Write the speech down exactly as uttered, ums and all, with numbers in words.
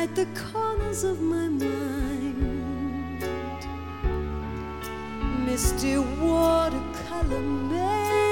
inside the corners of my mind. Misty watercolor man.